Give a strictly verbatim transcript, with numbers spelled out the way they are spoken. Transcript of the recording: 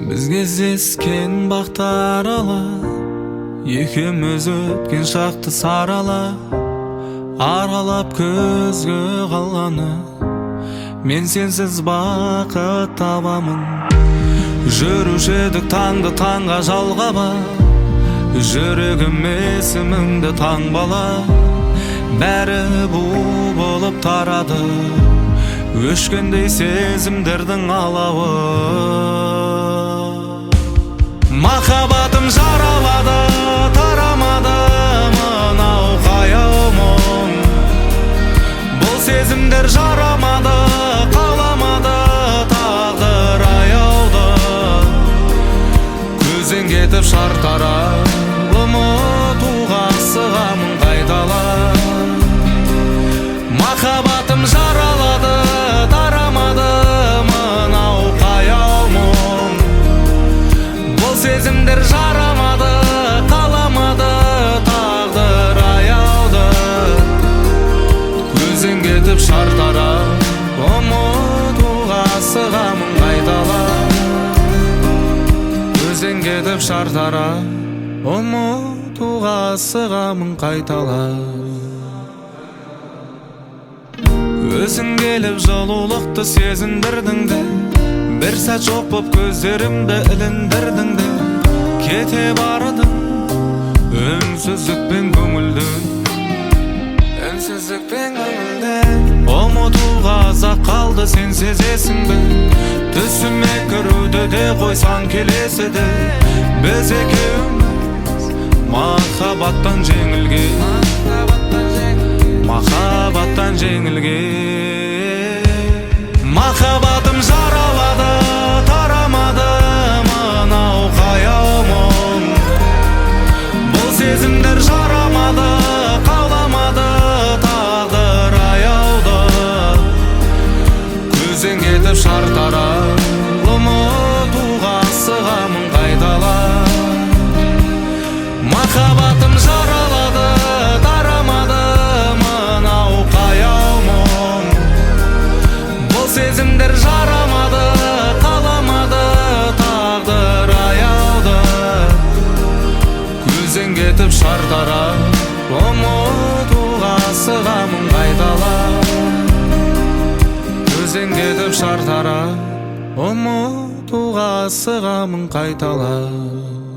Biz кездескен бақтар ала, екеуміз өткен шақты сарала, аралап көзге қалғаны, мен сенсіз бақыт табамын. Жүруші едік таңды таңға жалғаба, жүрегім есіміңді таңбала. Бәрі бұ болып тарады, өшкендей сезімдердің алауы. Махаббатым жаралады, тарамады мынау қаяу мұң. Бұл сезімдер жарамады, қаламады тағдыр аяуды. Көзден кетіп шартарап, ұмытуға асығамын қайталап. Махаббатым жаралады, тарамады мынау қаяу мұң. Бұл сезімдер жарамады, қаламады тағдыр аяуды. Көзден кетіп шартарап, ұмытуға асығамын қайталап. Көзден кетіп шартарап, ұмытуға асығамын қайталап. Өзің келіп жылулықты сезіндірдің де, бір сәт жоқ боп көздерімді іліндірдің де. Кете бардың үнсіздікпен көңілдің, үнсіздікпен көңілдің. Ұмытуға азақ қалды сен сезесің бе, түсіме кіруді де қойсаң келесі де. Біз екеуміз махаббаттан жеңілген, махаббаттан жеңілген. Махаббатым жаралады, тарамады мынау қаяу мұң. Бұл сезімдер жарамады, қаламады тағдыр аяуды. Көзден кетіп шартарап, ұмытуға асығамын қайталап. Махаббатым жаралады, тарамады мынау қаяу мұң. Бұл сезімдер жарамады, қаламады тағдыр аяуды. Көзден кетіп шартарап, ұмытуға асығамын қайталап. Көзден кетіп шартарап, ұмытуға асығамын қайталап.